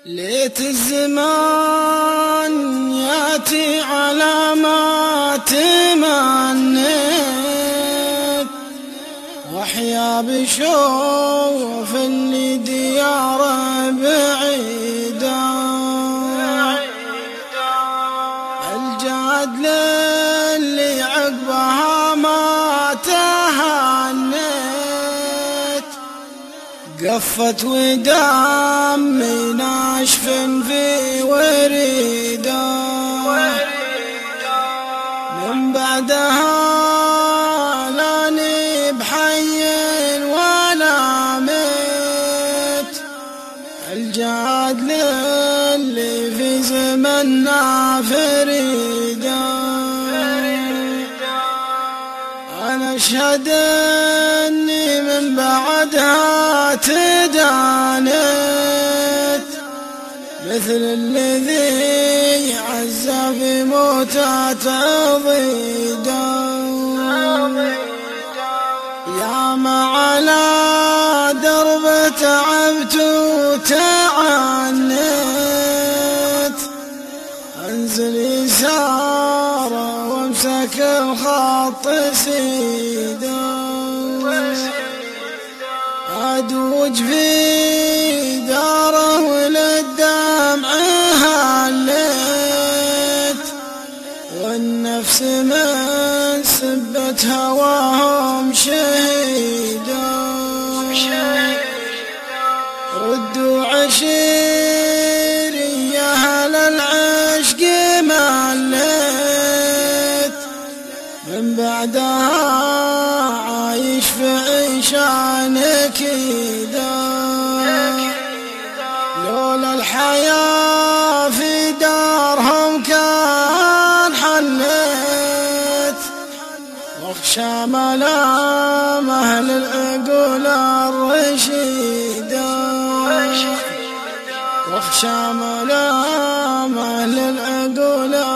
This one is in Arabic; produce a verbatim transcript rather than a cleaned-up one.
ليت الزمان ياتي على ما تمنيت، واحيا بشوف اللي دياره بعيدة. الجاد للي عقبها ما تهنيت، قفت ودمي ناشف في وريده. من بعدها لاني بحي ولا ميت، الجاد للي في زمننا فريده. أنا أشهد أني من بعدها تدانيت، مثل الذي عز في موته ضيدا. يا ما على درب تعبت وتعنيت، انزل يساره وامسك الخط سيدا. ادوج في داره وللدمع هليت، والنفس من سبت هواهم شهيدا. ردوا عشيري يا اهل العشق مليت، من بعدها عايش في عيشان كيدا. لولا الحياة في دارهم كان حليت، واخشى ملام اهل العقول الرشيدة. واخشى ملام اهل العقول